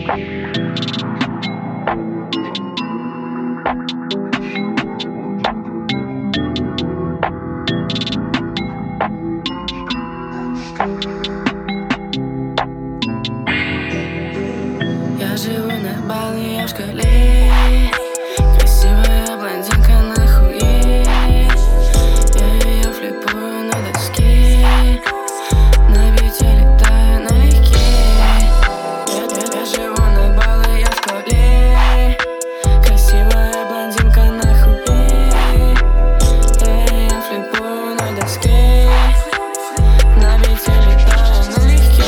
Я живу на Бали, я в шкале. Красивая блондинка на хуе. Я ее флипую на доске. На бите летаю налегке. Я живу на Бали, я в шкале. Красивая блондинка на хуе. Я флипую на доске. На бите летаю налегке.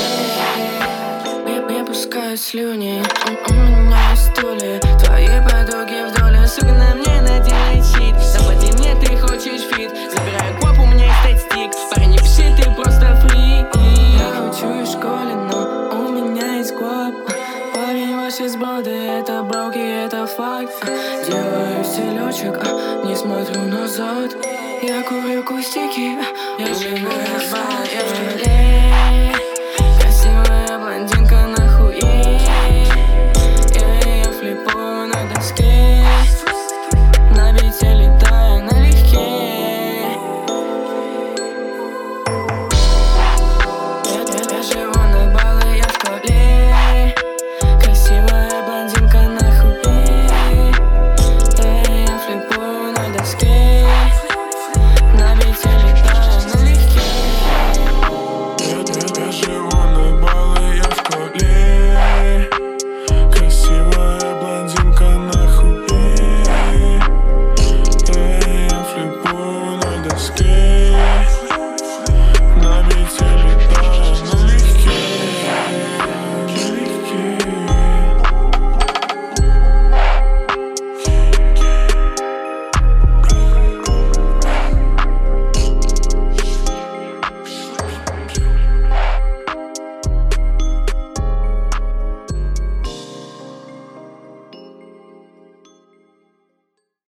Я пускаю слюни, у меня стулья. Твои подруги вдоль, сука, на мне надели чит. Заплати мне, ты хочешь фит. Забираю коп, у меня есть стик. Парень, не пиши, ты просто фрик. Я учусь в школе, но у меня есть коп. Парень, ваш из брода, это броки, это факт. Делаю селечек, не смотрю назад. Я курю кустики, я живу на Бали, я в шкале.